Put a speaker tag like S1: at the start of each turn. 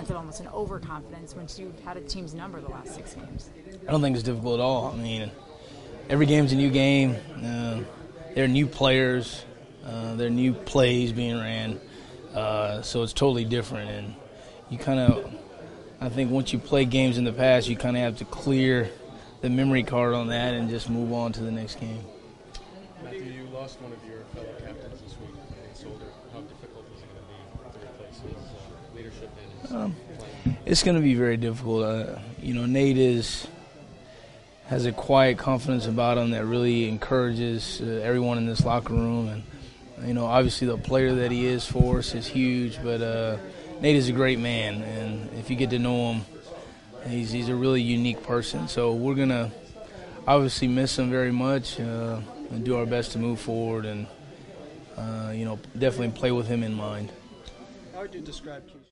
S1: sense of almost an overconfidence once you've had a team's number the last 6 games?
S2: I don't think it's difficult at all. I mean, every game's a new game. There are new players. There are new plays being ran. So it's totally different. And you kind of, I think once you play games in the past, you kind of have to clear the memory card on that and just move on to the next game.
S3: Matthew, you lost one of your fellow captains this week, Nate Solder. How difficult is it going to be to replace his leadership and his playing?
S2: It's going to be very difficult. Nate has a quiet confidence about him that really encourages everyone in this locker room. And, obviously the player that he is for us is huge, but Nate is a great man. And if you get to know him, he's a really unique person. So we're going to obviously miss him very much and do our best to move forward and, definitely play with him in mind.
S4: How would you describe Keith?